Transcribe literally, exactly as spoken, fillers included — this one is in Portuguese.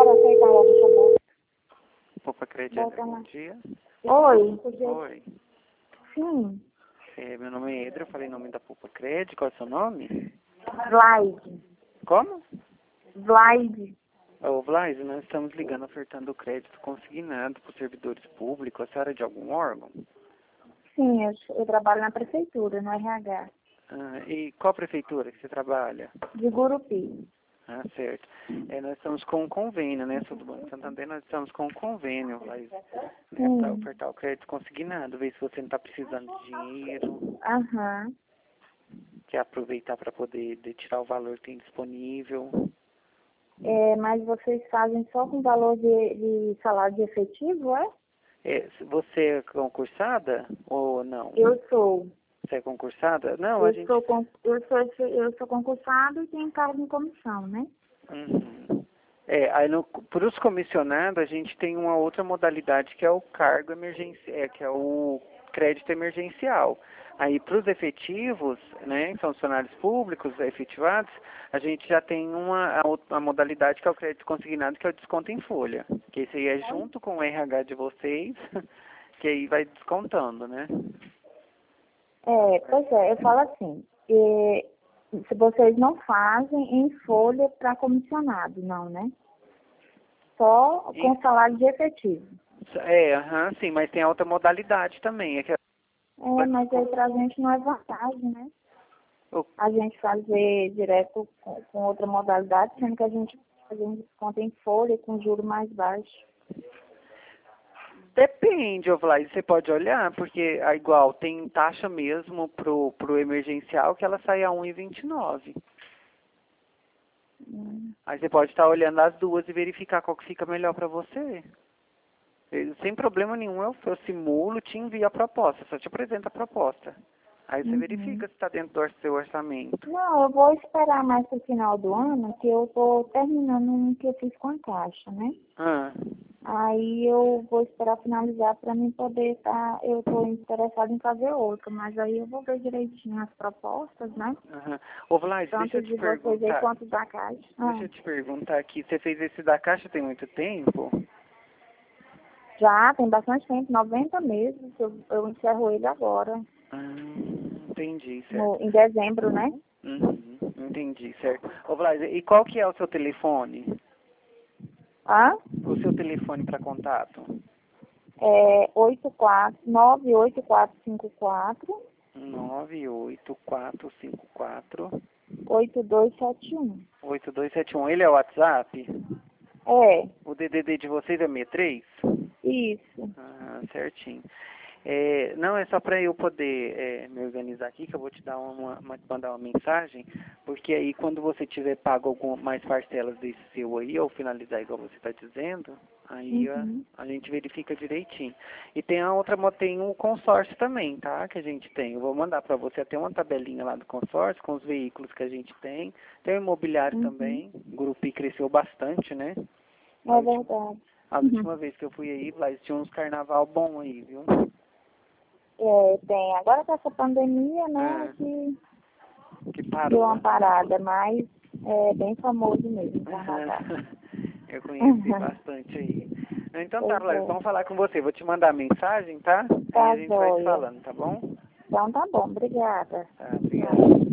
Bora aceitar logo essa bolsa. Poupa Crédito, Volta bom lá. dia. Oi. Oi. Sim. É, meu nome é Edra, eu falei em nome da Poupa Crédito. Qual é o seu nome? Vlaide. Como? Vlaide. Ô, Vlais, nós estamos ligando ofertando crédito consignado para os servidores públicos. A senhora é de algum órgão? Sim, eu, eu trabalho na prefeitura, no R H. Ah, e qual prefeitura que você trabalha? De Gurupi. Ah, certo. É, nós estamos com um convênio, né? Sou do Banco Santander, nós estamos com um convênio, Vlais, né, para Sim. ofertar o crédito consignado. Ver se você não está precisando de dinheiro, Aham. quer aproveitar para poder de tirar o valor que tem disponível. É, mas vocês fazem só com valor de, de salário de efetivo, é? É, se você é concursada ou não? Eu sou. Você é concursada? Não, a Eu gente... sou, con- eu sou, eu sou concursado e tenho cargo em comissão, né? Uhum. É, aí no, para os comissionados a gente tem uma outra modalidade que é o cargo emergencial, é, que é o crédito emergencial. Aí para os efetivos, né, funcionários públicos efetivados, a gente já tem uma a, outra- a modalidade que é o crédito consignado, que é o desconto em folha. Que esse aí é junto com o R H de vocês, que aí vai descontando, né? É, pois é, eu falo assim, é, se vocês não fazem em folha para comissionado, não, né? Só com salário de efetivo. É, aham, sim, mas tem a outra modalidade também. É que É, mas aí pra gente não é vantagem, né? o- A gente fazer direto com, com outra modalidade, sendo que a gente fazer um desconto em folha com juro mais baixo. Depende, Ovlai, você pode olhar, porque a igual tem taxa mesmo pro, pro emergencial que ela sai a um e vinte e nove. Hum. Aí você pode estar olhando as duas e verificar qual que fica melhor para você. Eh, Sem problema nenhum, eu, eu simulo, te envio a proposta, só te apresento a proposta. Aí você Uhum. verifica se está dentro do or- seu orçamento. Não, eu vou esperar mais pro final do ano, que eu tô terminando um que eu fiz com a Caixa, né? Ah, Aí eu vou esperar finalizar para mim poder estar, eu estou interessada em fazer outro, mas aí eu vou ver direitinho as propostas, né? aham. Ô, Vlad, deixa Tanto eu te de vocês aí perguntar, quanto da Caixa. Ah, deixa eu te perguntar aqui, você fez esse da Caixa tem muito tempo? já tem bastante tempo, noventa meses, eu, eu encerro ele agora, Ah, entendi, no, certo. em dezembro, né? Uhum, entendi, certo. Ô, Vlad, e qual que é o seu telefone? Ah, O seu telefone para contato? é oito quatro, nove oito quatro cinco quatro, nove oito quatro cinco quatro oito dois sete um. oito dois sete um. Ele é o WhatsApp? É, O D D D de vocês é sessenta e três? isso. Ah, certinho. É, não, é só para eu poder é, me organizar aqui, que eu vou te dar uma, uma- mandar uma mensagem, porque aí quando você tiver pago alguma, mais parcelas desse seu aí, ou finalizar igual você está dizendo, aí a, Uhum. a gente verifica direitinho. E tem a outra, mo- tem um consórcio também, tá? Que a gente tem. Eu vou mandar para você até uma tabelinha lá do consórcio, com os veículos que a gente tem. Tem o imobiliário Uhum. também. O Grupi cresceu bastante, né? A É última, verdade. a Uhum. última vez que eu fui aí, lá tinha uns carnaval bom aí, viu? É, tem. Agora com essa pandemia, né, É, que que deu parou. uma parada, mas é bem famoso mesmo o carnaval. Aham. Eu conheci bastante aí. Então tá, Pois Vlad, é. vamos falar com você. Vou te mandar a mensagem, tá? Aí a Tá gente vai se joia. falando, tá bom? Então tá bom, obrigada. Tá, obrigado.